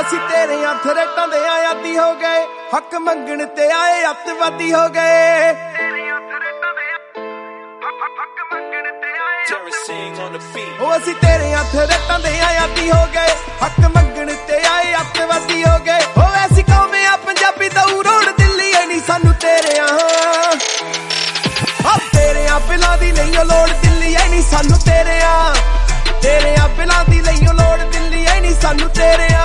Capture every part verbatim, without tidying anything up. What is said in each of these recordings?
ਅਸੀਂ ਤੇਰੇ ਹੱਥ ਰੇਟਾਂ ਦੇ ਆਦੀ ਹੋ ਗਏ, ਹੱਕ ਮੰਗਣ ਤੇ ਆਏ ਅੱਤਵਾਦੀ ਹੋ ਗਏ। ਉਹ ਅਸੀਂ ਤੇਰੇ ਹੱਥ ਰੇਟਾਂ ਦੇ ਆਦੀ ਹੋ ਗਏ, ਹੱਕ ਮੰਗਣ ਤੇ ਆਏ ਅੱਤਵਾਦੀ ਹੋ ਗਏ। ਉਹ ਐਸੀ ਕੌਮ ਆ ਪੰਜਾਬੀ ਦਊ ਰੋੜ ਦਿੱਲੀ ਐ ਨੀ ਸਾਨੂੰ ਤੇਰਿਆਂ, ਆ ਤੇਰਿਆਂ ਬਿਲਾਂ ਦੀ ਨਹੀਂ ਲੋੜ ਦਿੱਲੀ ਐ ਨੀ ਸਾਨੂੰ ਤੇਰਿਆਂ, ਤੇਰਿਆਂ ਬਿਲਾਂ ਦੀ ਨਹੀਂ ਲੋੜ ਦਿੱਲੀ ਐ ਨੀ ਸਾਨੂੰ ਤੇਰਿਆਂ।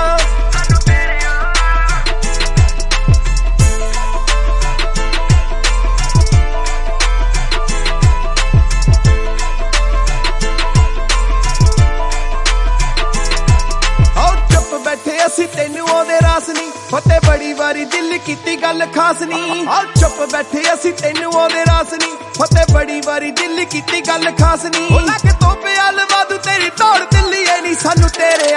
ਅਸੀਂ ਤੈਨੂੰ ਆਉਂਦੇ ਰਾਸ ਨੀ, ਫਤਿਹ ਬੜੀ ਵਾਰੀ ਦਿਲ ਕੀਤੀ ਗੱਲ ਖਾਸ ਨੀ। ਆ ਚੁੱਪ ਬੈਠੇ ਅਸੀਂ ਤੈਨੂੰ ਆਉਂਦੇ ਰਾਸ ਨੀ, ਫਤਿਹ ਬੜੀ ਵਾਰੀ ਦਿਲ ਕੀਤੀ ਗੱਲ ਖਾਸ ਨੀ। ਉਹ ਲੱਗ ਤੋਂ ਪਿਆ ਲਵਾਦੂ ਤੇਰੀ ਤੋੜ ਦਿੱਲੀ ਐ ਨੀ ਸਾਨੂੰ ਤੇਰਿਆਂ,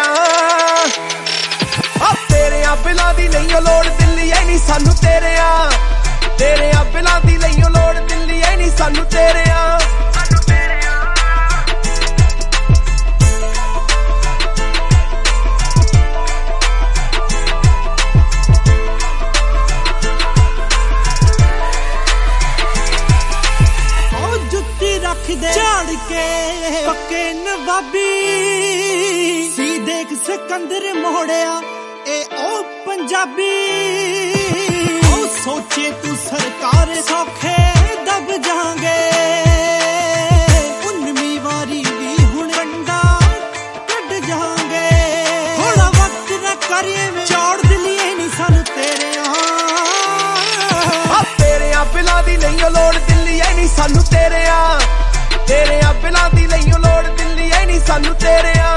ਆ ਤੇਰਿਆਂ ਬਿਲਾਂ ਦੀ ਨਹੀਂ ਲੋੜ ਦਿੱਲੀ ਐ ਨੀ ਸਾਨੂੰ ਤੇਰਿਆਂ, ਤੇਰਿਆਂ ਬਿਲਾਂ ਦੀ ਨਹੀਂ ਲੋੜ ਦਿੱਲੀ ਐ ਨੀ ਸਾਨੂੰ ਤੇਰਿਆਂ। ਝਾੜ ਕੇ ਪੱਕੇ ਨਵਾਬੀ ਸੀ ਦੇਖ ਸਿਕੰਦਰ ਮੋੜਿਆ ਇਹ ਉਹ ਪੰਜਾਬੀ। ਉਹ ਸੋਚੇ ਤੂੰ ਸਰਕਾਰ ਸੌਖੇ ਦਬ ਜਾਗੇ, ਉਨਵੀਂ ਵਾਰੀ ਵੀ ਹੁਣ ਕੰਡਾ ਕੱਢ ਜਾਗੇ। ਥੋੜਾ ਵਕਤ ਨਾ ਕਰੀਏ ਚੌੜ ਦਿੱਲੀ ਨੀ ਸਾਨੂੰ ਤੇਰਿਆਂ, ਆ ਤੇਰਿਆਂ ਬਿਲਾਂ ਦੀ ਨਹੀਂ ਲੋੜ ਦਿੱਲੀ ਐ ਨੀ ਸਾਨੂੰ ਤੇਰਿਆਂ, ਤੇਰਿਆਂ ਬਿਲਾਂ ਦੀ ਨਹੀਂ ਲੋੜ ਦਿੱਲੀ ਐ ਨੀ ਸਾਨੂੰ ਤੇਰਿਆਂ।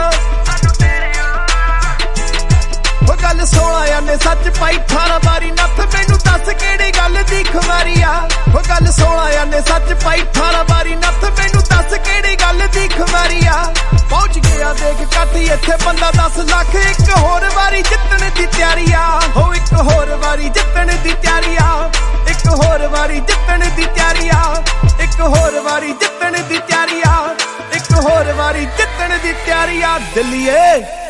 ਉਹ ਗੱਲ ਸੋਲਾਂ ਆਨੇ ਸੱਚ ਪਾਈ ਅਠਾਰਾਂ ਵਾਰੀ ਨੱਥ, ਮੈਨੂੰ ਦੱਸ ਕਿਹੜੀ ਗੱਲ ਦੀ ਖੁਮਾਰੀ ਆ। ਉਹ ਗੱਲ ਸੋਲਾਂ ਆਨੇ ਸੱਚ ਪਾਈ ਅਠਾਰਾਂ ਵਾਰੀ ਨੱਥ, ਮੈਨੂੰ ਦੱਸ ਕਿਹੜੀ ਗੱਲ ਦੀ ਖੁਮਾਰੀ ਆ। ਪਹੁੰਚ ਗਿਆ ਦੇਖ ਕਾਠੀ ਇੱਥੇ ਬੰਦਾ ਦਸ ਲੱਖ, ਇੱਕ ਹੋਰ ਵਾਰੀ ਜਿੱਤਣ ਦੀ ਤਿਆਰੀ ਆ। ਹੋ ਇੱਕ ਹੋਰ ਵਾਰੀ ਜਿੱਤਣ ਦੀ ਤਿਆਰੀ ਆ, ਇੱਕ ਹੋਰ ਵਾਰੀ ਜਿੱਤਣ ਦੀ ਤਿਆਰੀ ਆ, ਇੱਕ ਹੋਰ ਵਾਰੀ ਜਿੱਤਣ ਦੀ ਤਿਆਰੀ ਆ, ਇੱਕ ਹੋਰ ਵਾਰੀ ਜਿੱਤਣ ਦੀ ਤਿਆਰੀ ਆ ਦਿੱਲੀਏ।